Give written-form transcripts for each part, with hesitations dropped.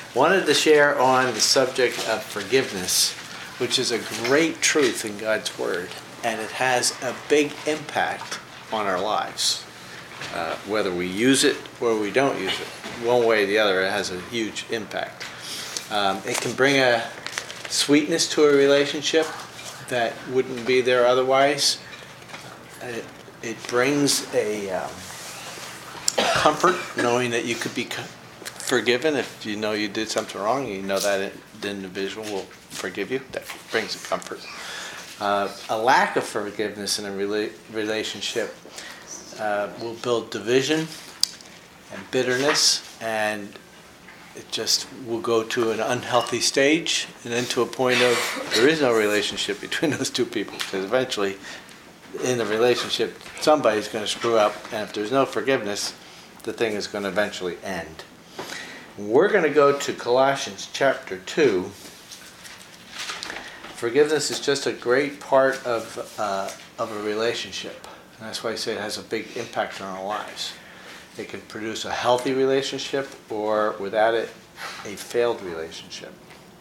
Wanted to share on the subject of forgiveness, which is a great truth in God's Word, and it has a big impact on our lives. Whether we use it or we don't use it, one way or the other, it has a huge impact. It can bring a sweetness to a relationship that wouldn't be there otherwise. It brings a comfort knowing that you could be forgiven if you know you did something wrong. You know that the individual will forgive you. That brings a comfort. A lack of forgiveness in a relationship will build division and bitterness, and it just will go to an unhealthy stage and then to a point of there is no relationship between those two people, because eventually in the relationship somebody's going to screw up, and if there's no forgiveness, the thing is going to eventually end. We're going to go to Colossians chapter 2. Forgiveness is just a great part of a relationship. And that's why I say it has a big impact on our lives. It can produce a healthy relationship, or without it, a failed relationship.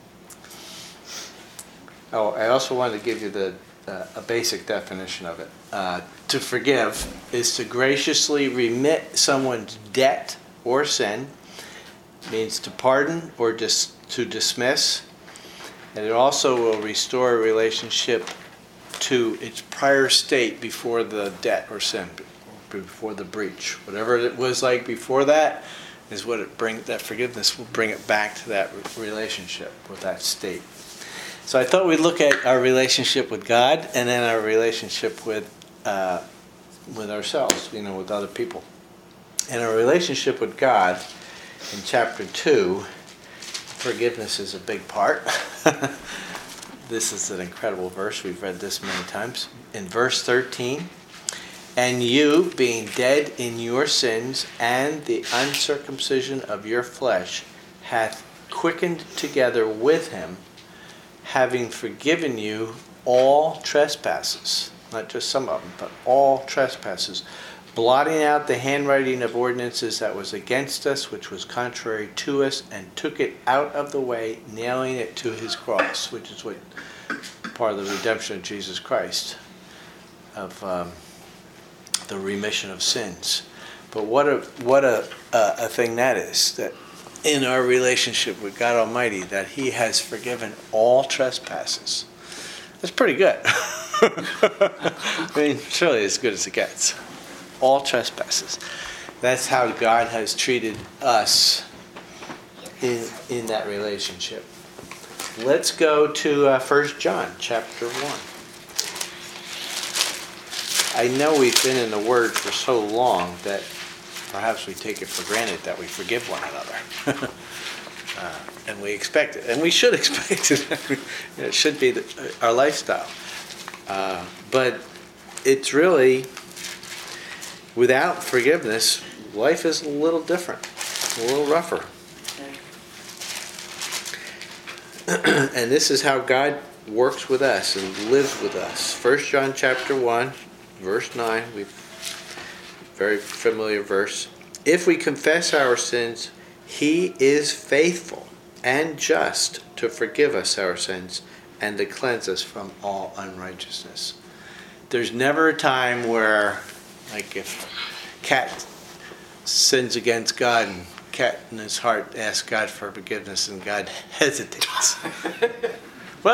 Oh, I also wanted to give you a basic definition of it. To forgive is to graciously remit someone's debt or sin. It means to pardon or to dismiss. And it also will restore a relationship to its prior state before the debt or sin, before the breach. Whatever it was like before that is what that forgiveness will bring it back to that relationship with that state. So I thought we'd look at our relationship with God and then our relationship with ourselves, with other people. And our relationship with God in chapter 2, forgiveness is a big part. This is an incredible verse. We've read this many times. In verse 13, and you, being dead in your sins and the uncircumcision of your flesh, hath quickened together with him, having forgiven you all trespasses. Not just some of them, but all trespasses, blotting out the handwriting of ordinances that was against us, which was contrary to us, and took it out of the way, nailing it to his cross, which is what part of the redemption of Jesus Christ, of the remission of sins. But what a thing that is, that in our relationship with God Almighty, that he has forgiven all trespasses. That's pretty good. I mean, surely as good as it gets. All trespasses. That's how God has treated us in that relationship. Let's go to 1 John chapter 1. I know we've been in the Word for so long that perhaps we take it for granted that we forgive one another. And we expect it. And we should expect it. It should be our lifestyle. But it's really, without forgiveness, life is a little different, a little rougher. And this is how God works with us and lives with us. 1 John chapter 1, verse 9, very familiar verse. If we confess our sins, he is faithful and just to forgive us our sins and to cleanse us from all unrighteousness. There's never a time where, like if Cat sins against God and Cat in his heart asks God for forgiveness and God hesitates. Well,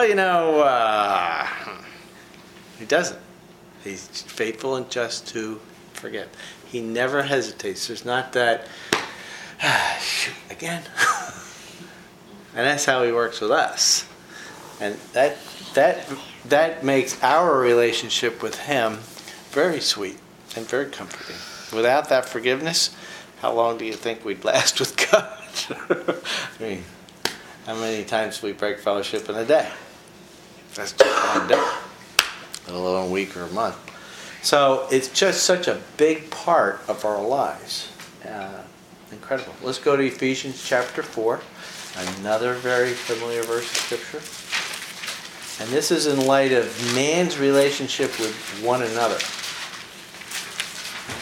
he doesn't. He's faithful and just to forgive. He never hesitates. There's not that, shoot, again. And that's how he works with us. And that makes our relationship with him very sweet and very comforting. Without that forgiveness, how long do you think we'd last with God? I mean, how many times do we break fellowship in a day? That's just one day, let alone a week or a month. So it's just such a big part of our lives. Incredible. Let's go to Ephesians chapter 4, another very familiar verse of Scripture. And this is in light of man's relationship with one another.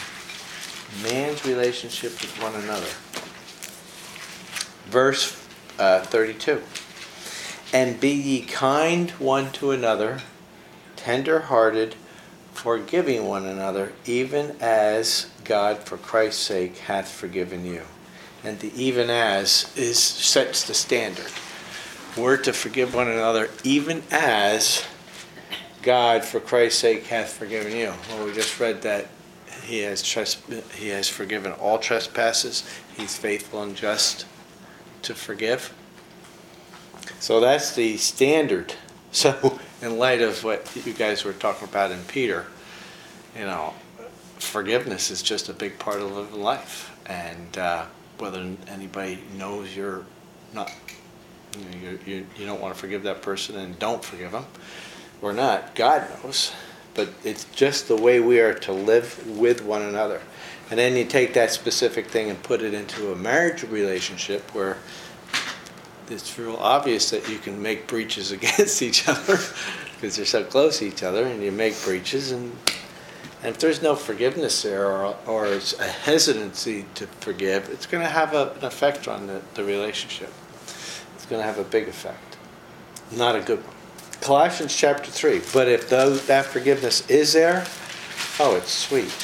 Man's relationship with one another. Verse 32. And be ye kind one to another, tender-hearted, forgiving one another, even as God for Christ's sake hath forgiven you. And the even as sets the standard. We're to forgive one another even as God for Christ's sake hath forgiven you. Well, we just read that He has forgiven all trespasses. He's faithful and just to forgive. So that's the standard. So in light of what you guys were talking about in Peter, forgiveness is just a big part of living life. And whether anybody knows you're not, you don't want to forgive that person and don't forgive them or not, God knows. But it's just the way we are to live with one another. And then you take that specific thing and put it into a marriage relationship where it's real obvious that you can make breaches against each other because they're so close to each other, and you make breaches. And if there's no forgiveness there or it's a hesitancy to forgive, it's going to have an effect on the relationship. It's going to have a big effect. Not a good one. Colossians chapter 3. But if that forgiveness is there, oh, it's sweet.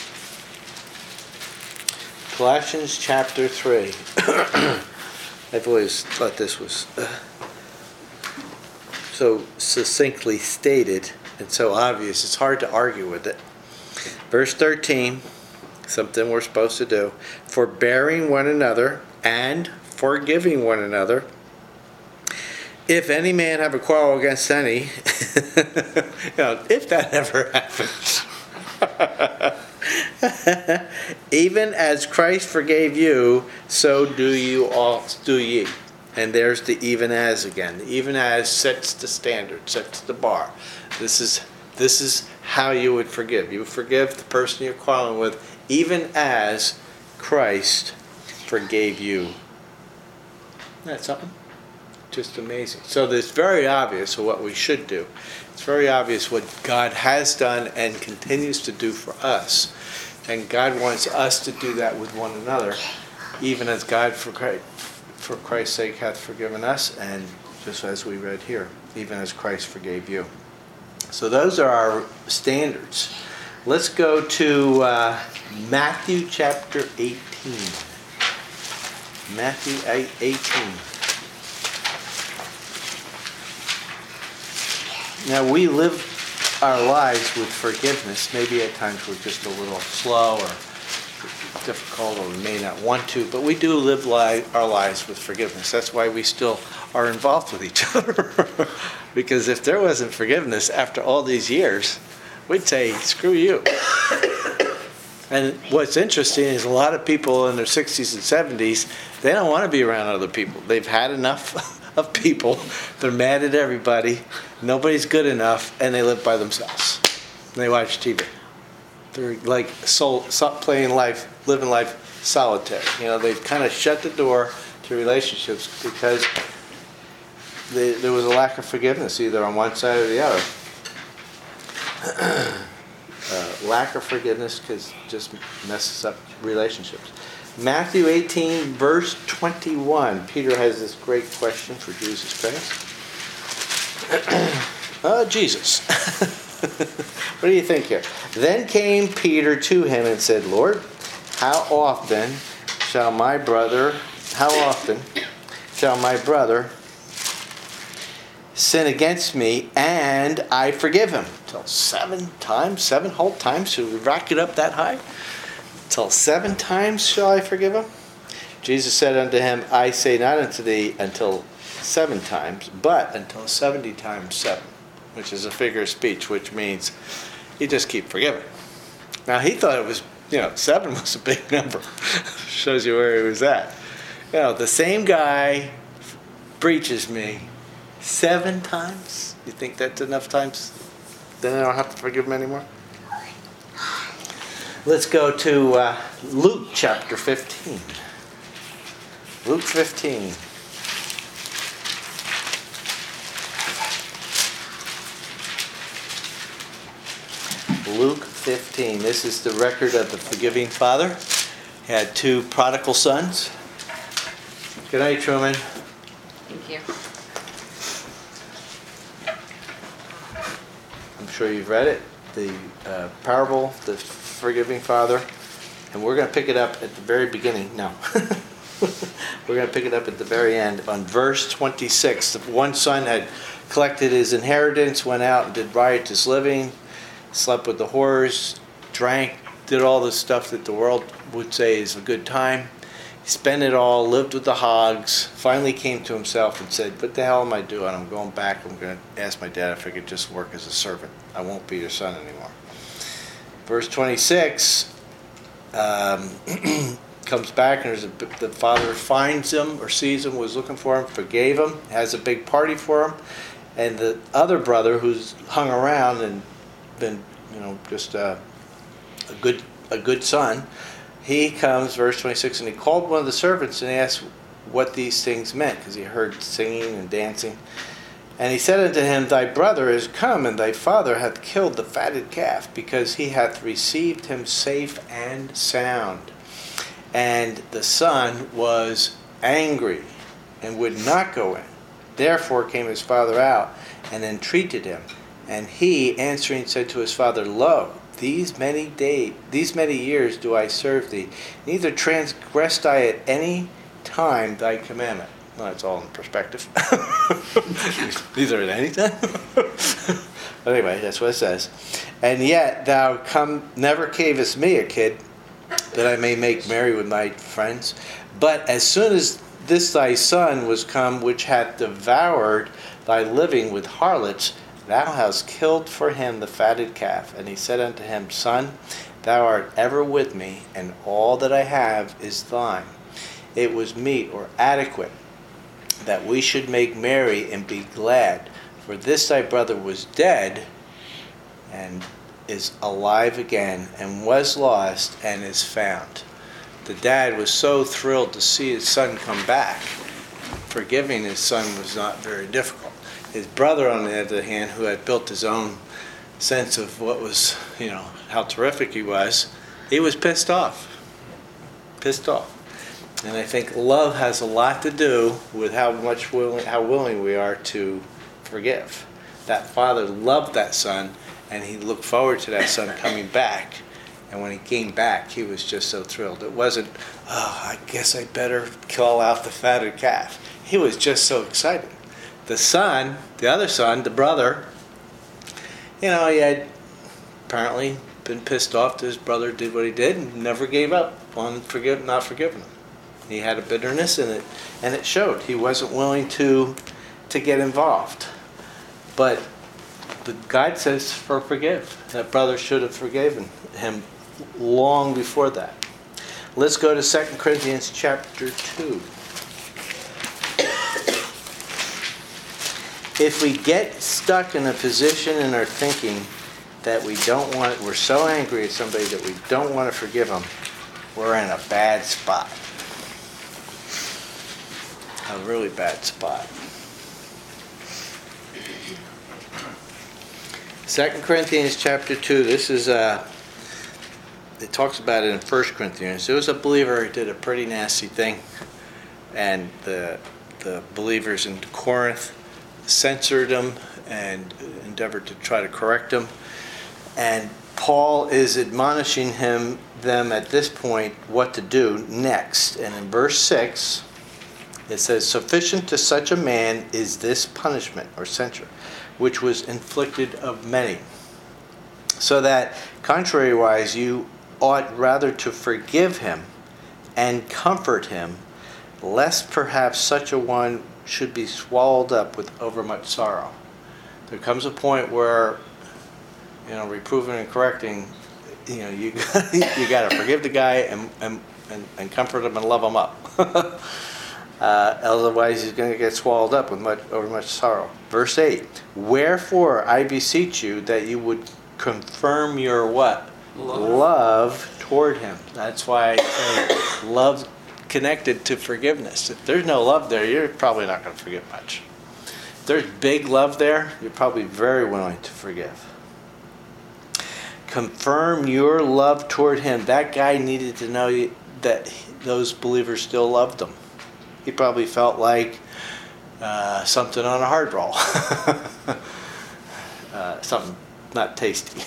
Colossians chapter 3. I've always thought this was so succinctly stated and so obvious. It's hard to argue with it. Verse 13, something we're supposed to do. Forbearing one another and forgiving one another. If any man have a quarrel against any, if that ever happens. Even as Christ forgave you, so do ye. And there's the even as again. The even as sets the standard, sets the bar. This is how you would forgive. You would forgive the person you're quarreling with, even as Christ forgave you. Isn't that something? Just amazing. So it's very obvious what we should do. It's very obvious what God has done and continues to do for us. And God wants us to do that with one another, even as God for Christ's sake hath forgiven us, and just as we read here, even as Christ forgave you. So those are our standards. Let's go to Matthew chapter 18. Matthew 18. Now we live our lives with forgiveness. Maybe at times we're just a little slow or difficult, or we may not want to, but we do live our lives with forgiveness. That's why we still are involved with each other. Because if there wasn't forgiveness after all these years, we'd say, screw you. And what's interesting is a lot of people in their 60s and 70s, they don't want to be around other people. They've had enough of people. They're mad at everybody. Nobody's good enough, and they live by themselves. And they watch TV. They're like living life solitary. They've kind of shut the door to relationships because there was a lack of forgiveness either on one side or the other. Lack of forgiveness just messes up relationships. Matthew 18, verse 21. Peter has this great question for Jesus Christ. Jesus. What do you think here? Then came Peter to him and said, Lord, how often shall my brother sin against me and I forgive him? Till 7 times, 7 whole times? Should we rack it up that high? Till 7 times shall I forgive him? Jesus said unto him, I say not unto thee until 7 times, but until 70 times 7, which is a figure of speech, which means you just keep forgiving. Now he thought it was, 7 was a big number. Shows you where he was at. The same guy breaches me 7 times. You think that's enough times? Then I don't have to forgive him anymore? Let's go to Luke chapter 15. Luke 15. Luke 15. This is the record of the forgiving father. He had 2 prodigal sons. Good night, Truman. Thank you. I'm sure you've read it, the parable, the forgiving father. And we're going to pick it up at the very beginning. No. We're going to pick it up at the very end on verse 26. The one son had collected his inheritance, went out and did riotous living, slept with the whores, drank, did all the stuff that the world would say is a good time. He spent it all, lived with the hogs, finally came to himself and said, what the hell am I doing? I'm going back. I'm going to ask my dad if I could just work as a servant. I won't be your son anymore. Verse 26 comes back, and the father finds him or sees him, was looking for him, forgave him, has a big party for him. And the other brother who's hung around and been, just a good son, he comes, verse 26, and he called one of the servants and asked what these things meant, because he heard singing and dancing. And he said unto him, thy brother is come, and thy father hath killed the fatted calf, because he hath received him safe and sound. And the son was angry, and would not go in. Therefore came his father out, and entreated him. And he, answering, said to his father, lo, these many years do I serve thee, neither transgressed I at any time thy commandment. Well, that's all in perspective. Neither at any time. But anyway, that's what it says. And yet thou never gavest me a kid, that I may make merry with my friends. But as soon as this thy son was come, which hath devoured thy living with harlots, thou hast killed for him the fatted calf. And he said unto him, Son, thou art ever with me, and all that I have is thine. It was meet or adequate that we should make merry and be glad. For this thy brother was dead, and is alive again, and was lost, and is found. The dad was so thrilled to see his son come back. Forgiving his son was not very difficult. His brother, on the other hand, who had built his own sense of what was, how terrific he was pissed off. And I think love has a lot to do with how willing we are to forgive. That father loved that son, and he looked forward to that son coming back. And when he came back, he was just so thrilled. It wasn't, I guess I better call out the fatted calf. He was just so excited. The son, the other son, the brother, he had apparently been pissed off that his brother did what he did and never gave up on not forgiving him. He had a bitterness in it, and it showed. He wasn't willing to get involved. But God says forgive. That brother should have forgiven him long before that. Let's go to 2 Corinthians chapter 2. If we get stuck in a position in our thinking that we're so angry at somebody that we don't want to forgive them, we're in a bad spot. A really bad spot. 2 Corinthians chapter 2, this is, it talks about it in 1 Corinthians. There was a believer who did a pretty nasty thing, and the believers in Corinth censored him and endeavored to try to correct him. And Paul is admonishing them at this point what to do next. And in verse 6, it says, sufficient to such a man is this punishment or censure, which was inflicted of many. So that, contrariwise, you ought rather to forgive him and comfort him, lest perhaps such a one should be swallowed up with overmuch sorrow. There comes a point where, reproving and correcting, you got to forgive the guy and comfort him and love him up. Otherwise he's going to get swallowed up with overmuch sorrow. Verse 8, wherefore I beseech you that you would confirm your what? Love toward him. That's why I say love connected to forgiveness. If there's no love there, you're probably not going to forgive much. If there's big love there, you're probably very willing to forgive. Confirm your love toward him. That guy needed to know that those believers still loved him. He probably felt like, something on a hard roll. Something not tasty.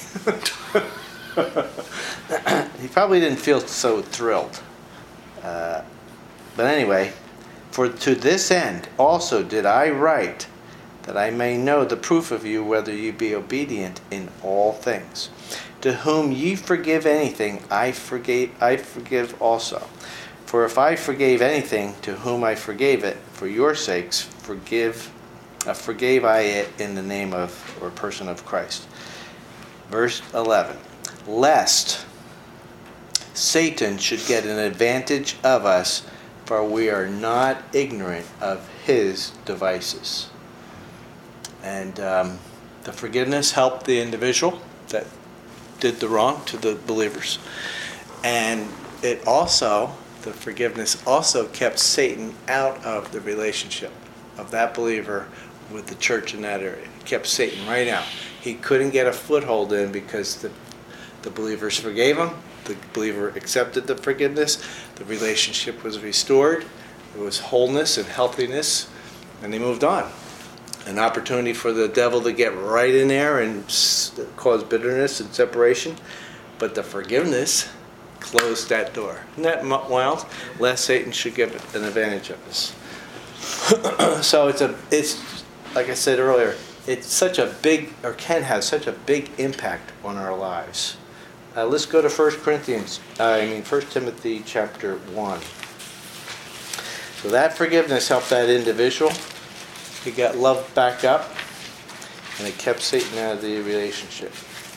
He probably didn't feel so thrilled. But anyway, for to this end also did I write, that I may know the proof of you, whether you be obedient in all things. To whom ye forgive anything, I forgive also. For if I forgave anything, to whom I forgave it, for your sakes, forgave I it in the name of, or person of Christ. Verse 11. Lest Satan should get an advantage of us, for we are not ignorant of his devices. And the forgiveness helped the individual that did the wrong to the believers. And it also, the forgiveness also kept Satan out of the relationship of that believer with the church in that area. It kept Satan right out. He couldn't get a foothold in because the believers forgave him. The believer accepted the forgiveness. The relationship was restored. There was wholeness and healthiness, and they moved on. An opportunity for the devil to get right in there and cause bitterness and separation. But the forgiveness closed that door. Isn't that wild? Lest Satan should get an advantage of us. So it's like I said earlier, it's such a big, or can have such a big impact on our lives. Let's go to 1 Timothy chapter 1. So that forgiveness helped that individual. He got loved back up, and it kept Satan out of the relationship.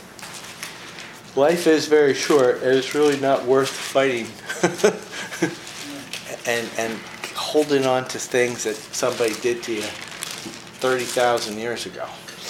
Life is very short, and it's really not worth fighting and holding on to things that somebody did to you 30,000 years ago.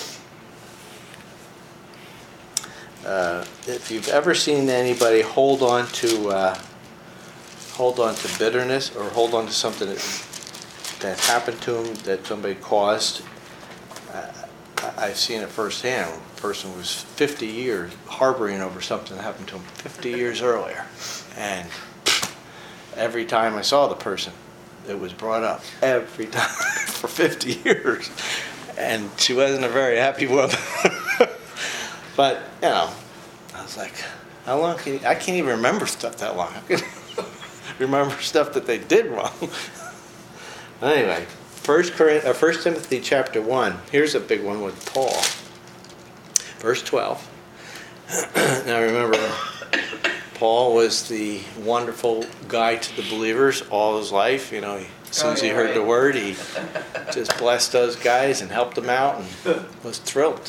If you've ever seen anybody hold on to bitterness, or hold on to something that happened to them that somebody caused, I've seen it firsthand. A person was 50 years harboring over something that happened to him 50 years earlier, and every time I saw the person, it was brought up every time for 50 years, and she wasn't a very happy woman. But I was like, how long can you? I can't even remember stuff that long. I can remember stuff that they did wrong. Anyway, 1 Timothy chapter 1. Here's a big one with Paul. Verse 12. Now remember, Paul was the wonderful guy to the believers all his life. As soon as he heard the word, he just blessed those guys and helped them out and was thrilled.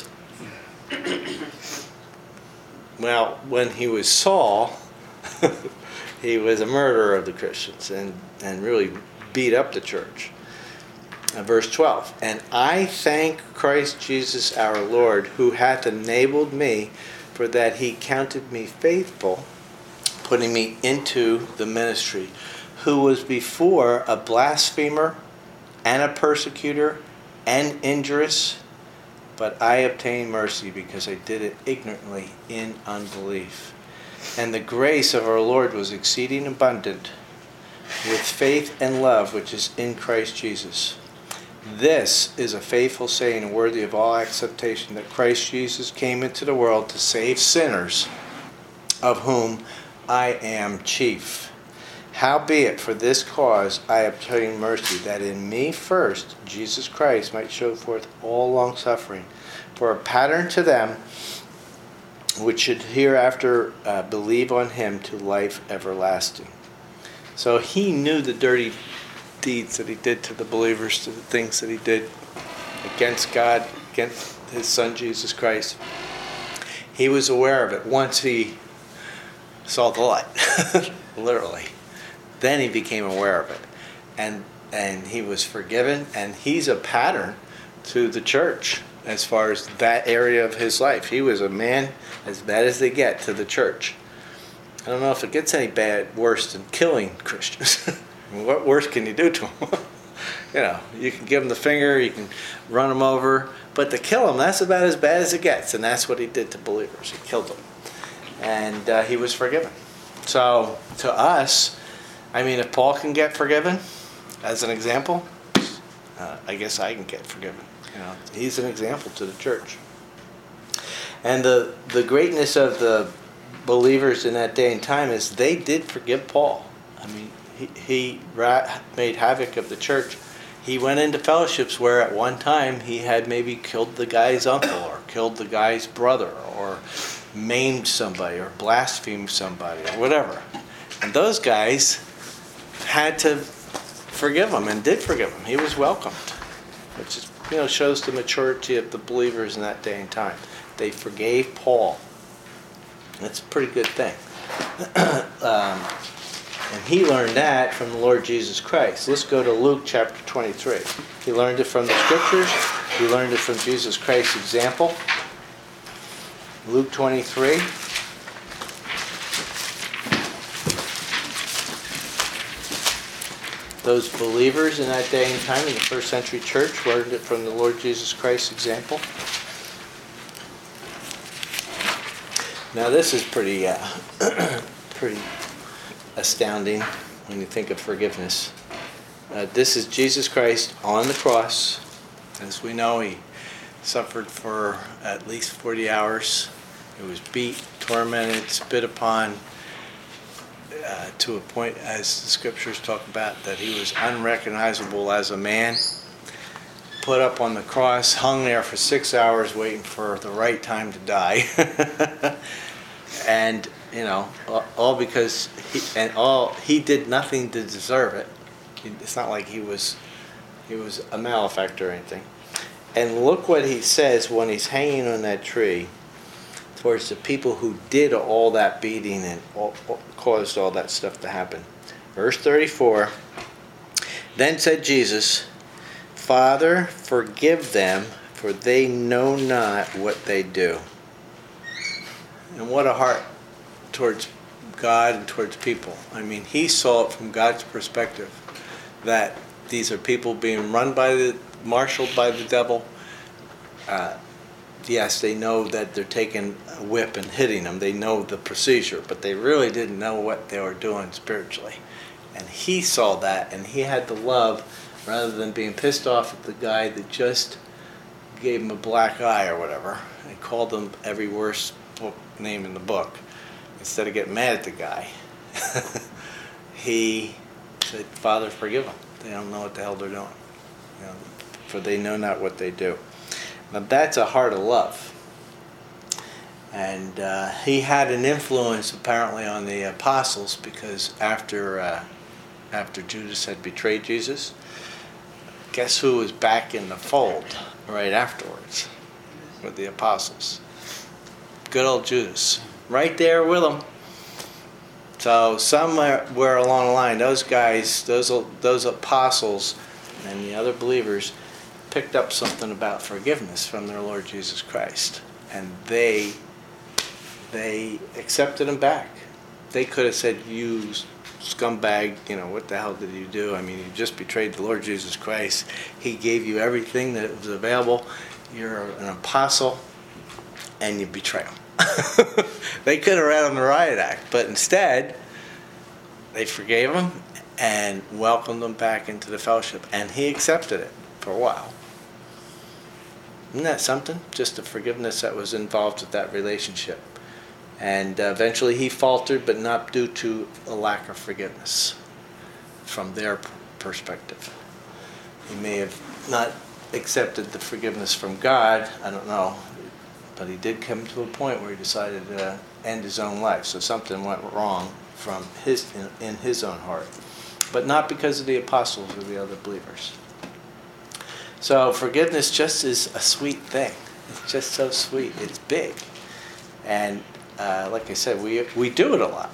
Well, when he was Saul, he was a murderer of the Christians and really beat up the church. Verse 12, and I thank Christ Jesus our Lord, who hath enabled me, for that he counted me faithful, putting me into the ministry, who was before a blasphemer and a persecutor and injurious, but I obtained mercy because I did it ignorantly in unbelief. And the grace of our Lord was exceeding abundant with faith and love which is in Christ Jesus. This is a faithful saying and worthy of all acceptation, that Christ Jesus came into the world to save sinners, of whom I am chief. Howbeit, for this cause I obtained mercy, that in me first Jesus Christ might show forth all longsuffering, for a pattern to them which should hereafter believe on him to life everlasting. So he knew the dirty deeds that he did to the believers, to the things that he did against God, against his son Jesus Christ. He was aware of it once he saw the light, literally. Then he became aware of it, and he was forgiven, and he's a pattern to the church as far as that area of his life. He was a man as bad as they get to the church. I don't know if it gets any worse than killing Christians. What worse can you do to them? You can give them the finger, you can run them over, but to kill them, that's about as bad as it gets, and that's what he did to believers. He killed them, and he was forgiven. So to us, if Paul can get forgiven, as an example, I guess I can get forgiven. He's an example to the church. And the greatness of the believers in that day and time is they did forgive Paul. I mean, he made havoc of the church. He went into fellowships where at one time he had maybe killed the guy's uncle or killed the guy's brother or maimed somebody or blasphemed somebody or whatever. And those guys had to forgive him and did forgive him. He was welcomed, which is, shows the maturity of the believers in that day and time. They forgave Paul. That's a pretty good thing. And he learned that from the Lord Jesus Christ. Let's go to Luke chapter 23. He learned it from the Scriptures. He learned it from Jesus Christ's example. Luke 23. Those believers in that day and time in the first century church learned it from the Lord Jesus Christ's example. Now this is pretty astounding when you think of forgiveness. This is Jesus Christ on the cross. As we know, he suffered for at least 40 hours. He was beat, tormented, spit upon, to a point, as the scriptures talk about, that he was unrecognizable as a man. Put up on the cross, hung there for 6 hours waiting for the right time to die. And all because he did nothing to deserve it. It's not like he was a malefactor or anything. And look what he says when he's hanging on that tree towards the people who did all that beating and caused all that stuff to happen. Verse 34, then said Jesus, Father, forgive them, for they know not what they do. And what a heart towards God and towards people. I mean, he saw it from God's perspective, that these are people being marshaled by the devil. Yes, they know that they're taking a whip and hitting them. They know the procedure, but they really didn't know what they were doing spiritually. And he saw that, and he had the love, rather than being pissed off at the guy that just gave him a black eye or whatever, and called him every worst name in the book. Instead of getting mad at the guy, he said, Father, forgive them. They don't know what the hell they're doing. For they know not what they do. Now that's a heart of love. And he had an influence apparently on the apostles, because after Judas had betrayed Jesus, guess who was back in the fold right afterwards with the apostles? Good old Judas. Right there with them. So somewhere along the line, those guys, those apostles and the other believers picked up something about forgiveness from their Lord Jesus Christ. And they accepted him back. They could have said, you scumbag, what the hell did you do? I mean, you just betrayed the Lord Jesus Christ. He gave you everything that was available. You're an apostle, and you betray him. They could have read on the riot act, but instead, they forgave him and welcomed him back into the fellowship, and he accepted it for a while. Isn't that something? Just the forgiveness that was involved with that relationship. And eventually he faltered, but not due to a lack of forgiveness from their perspective. He may have not accepted the forgiveness from God, I don't know, but he did come to a point where he decided to end his own life. So something went wrong from in his own heart, but not because of the apostles or the other believers. So forgiveness just is a sweet thing. It's just so sweet. It's big, and like I said, we do it a lot,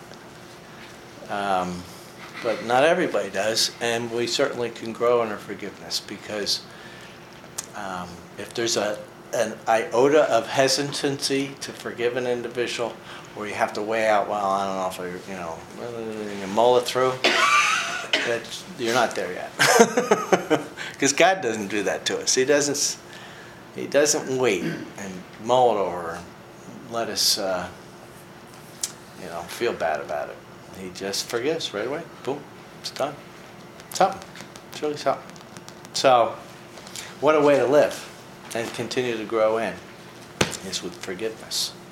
but not everybody does, and we certainly can grow in our forgiveness, because if there's an iota of hesitancy to forgive an individual, or you have to weigh out, well, I don't know if you mull it through, you're not there yet. Because God doesn't do that to us. He doesn't wait and mull it over and let us feel bad about it. He just forgives right away. Boom, it's done. Something. It's really something. So What a way to live and continue to grow in is with forgiveness.